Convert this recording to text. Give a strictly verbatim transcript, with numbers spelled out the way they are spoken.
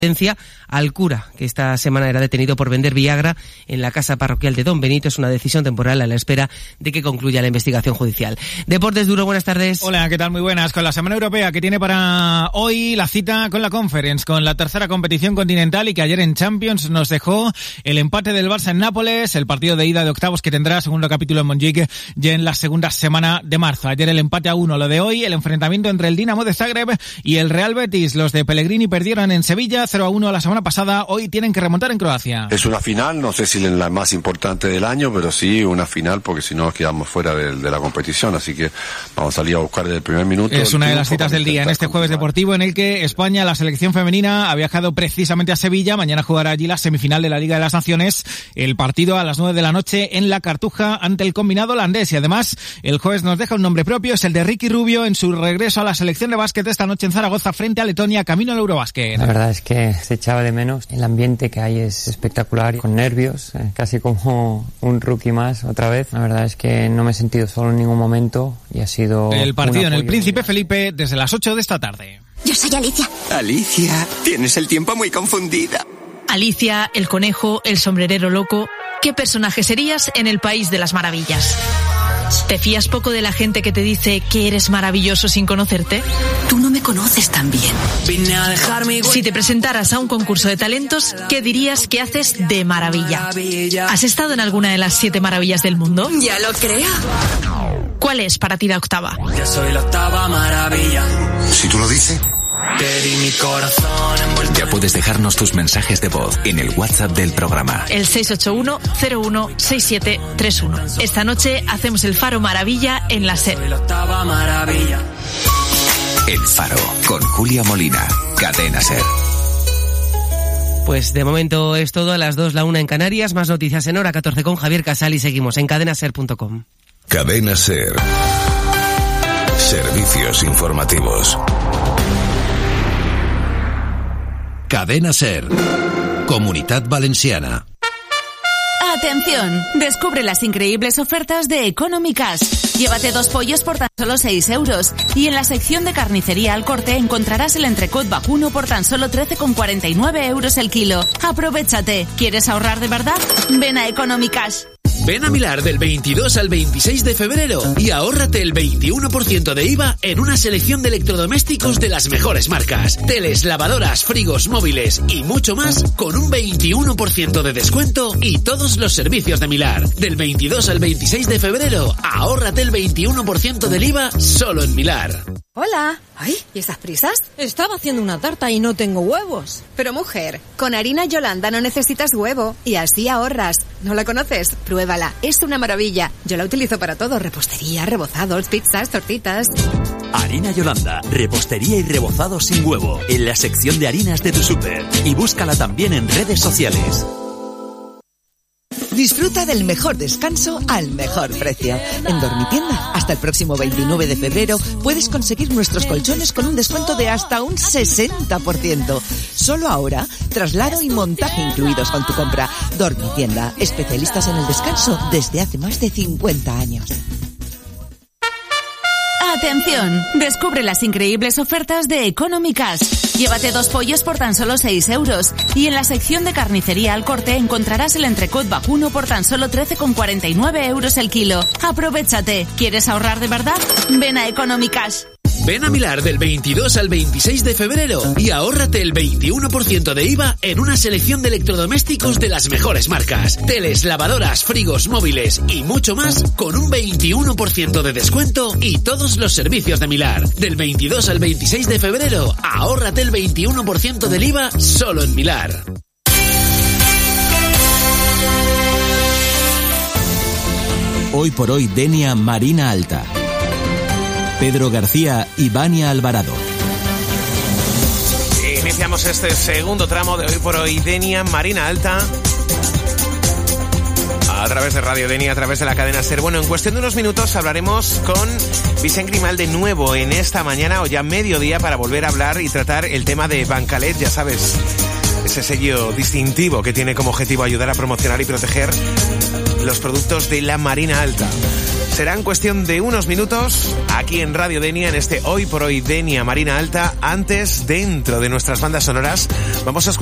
al cura, que esta semana era detenido por vender Viagra en la casa parroquial de Don Benito. Es una decisión temporal a la espera de que concluya la investigación judicial. Deportes Duro, buenas tardes. Hola, ¿qué tal? Muy buenas. Con la Semana Europea que tiene para hoy la cita con la Conference, con la tercera competición continental, y que ayer en Champions nos dejó el empate del Barça en Nápoles, el partido de ida de octavos que tendrá segundo capítulo en Montjuic ya en la segunda semana de marzo. Ayer el empate a uno, lo de hoy el enfrentamiento entre el Dinamo de Zagreb y el Real Betis. Los de Pellegrini perdieron en Sevilla cero a uno la semana pasada, hoy tienen que remontar en Croacia. Es una final, no sé si la más importante del año, pero sí una final, porque si no quedamos fuera de, de la competición, así que vamos a salir a buscar desde el primer minuto. Es una de las citas del día en este jueves deportivo, en el que España, la selección femenina, ha viajado precisamente a Sevilla. Mañana jugará allí la semifinal de la Liga de las Naciones, el partido a las nueve de la noche en la Cartuja ante el combinado holandés. Y además el jueves nos deja un nombre propio, es el de Ricky Rubio en su regreso a la selección de básquet esta noche en Zaragoza frente a Letonia, camino al Eurobásquet. La verdad es que se echaba de menos, el ambiente que hay es espectacular, con nervios, eh, casi como un rookie más otra vez. La verdad es que no me he sentido solo en ningún momento y ha sido el partido en el Príncipe Felipe desde las ocho de esta tarde. Yo soy Alicia. Alicia, tienes el tiempo muy confundida. Alicia, el conejo, el sombrerero loco. ¿Qué personaje serías en el País de las Maravillas? ¿Te fías poco de la gente que te dice que eres maravilloso sin conocerte? Tú no me conoces tan bien. Vine a dejarme... Si te presentaras a un concurso de talentos, ¿qué dirías que haces de maravilla? ¿Has estado en alguna de las siete maravillas del mundo? Ya lo creo. ¿Cuál es para ti la octava? Yo soy la octava maravilla. Si tú lo dices. Te di mi corazón envuelto. Ya puedes dejarnos tus mensajes de voz en el WhatsApp del programa. El seis ocho uno cero uno seis siete tres uno. Esta noche hacemos el Faro Maravilla en la SER. Soy la octava maravilla. El Faro, con Julia Molina, Cadena SER. Pues de momento es todo. A las dos, la una en Canarias. Más noticias en hora catorce con Javier Casal y seguimos en cadena ser punto com. Cadena SER. Servicios informativos. Cadena SER. Comunitat Valenciana. Atención, descubre las increíbles ofertas de Economy Cash. Llévate dos pollos por tan solo seis euros. Y en la sección de carnicería al corte encontrarás el entrecot vacuno por tan solo trece con cuarenta y nueve euros el kilo. Aprovéchate. ¿Quieres ahorrar de verdad? Ven a Economy Cash. Ven a Milar del veintidós al veintiséis de febrero y ahórrate el veintiuno por ciento de I V A en una selección de electrodomésticos de las mejores marcas. Teles, lavadoras, frigos, móviles y mucho más con un veintiuno por ciento de descuento y todos los servicios de Milar. Del veintidós al veintiséis de febrero, ahórrate el veintiuno por ciento del I V A solo en Milar. Hola. Ay, ¿y esas prisas? Estaba haciendo una tarta y no tengo huevos. Pero mujer, con harina Yolanda no necesitas huevo y así ahorras. ¿No la conoces? Pruébala, es una maravilla. Yo la utilizo para todo, repostería, rebozados, pizzas, tortitas. Harina Yolanda, repostería y rebozados sin huevo, en la sección de harinas de tu súper. Y búscala también en redes sociales. Disfruta del mejor descanso al mejor precio. En Dormitienda, hasta el próximo veintinueve de febrero, puedes conseguir nuestros colchones con un descuento de hasta un sesenta por ciento. Solo ahora, traslado y montaje incluidos con tu compra. Dormitienda, especialistas en el descanso desde hace más de cincuenta años. Atención, descubre las increíbles ofertas de Economy Cash. Llévate dos pollos por tan solo seis euros. Y en la sección de carnicería al corte encontrarás el entrecot vacuno por tan solo trece con cuarenta y nueve euros el kilo. Aprovéchate. ¿Quieres ahorrar de verdad? Ven a Economy Cash. Ven a Milar del veintidós al veintiséis de febrero y ahórrate el veintiuno por ciento de I V A en una selección de electrodomésticos de las mejores marcas. Teles, lavadoras, frigos, móviles y mucho más con un veintiuno por ciento de descuento y todos los servicios de Milar. Del veintidós al veintiséis de febrero, ahórrate el veintiuno por ciento del I V A solo en Milar. Hoy por hoy Denia Marina Alta. Pedro García y Vania Alvarado. Iniciamos este segundo tramo de Hoy por Hoy Denia Marina Alta a través de Radio Denia, a través de la cadena SER. Bueno, en cuestión de unos minutos hablaremos con Vicent Grimal de nuevo en esta mañana o ya mediodía para volver a hablar y tratar el tema de Bancalet, ya sabes, ese sello distintivo que tiene como objetivo ayudar a promocionar y proteger los productos de la Marina Alta. Será en cuestión de unos minutos aquí en Radio Denia, en este Hoy por Hoy Denia Marina Alta. Antes, dentro de nuestras bandas sonoras, vamos a escuchar